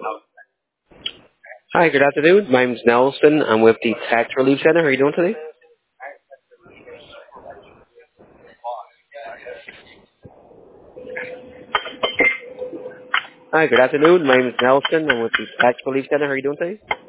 Hi, good afternoon. My name's Nelson. I'm with the Tax Relief Center. How are you doing today? Hi, good afternoon. My name is Nelson. I'm with the Tax Relief Center. How are you doing today?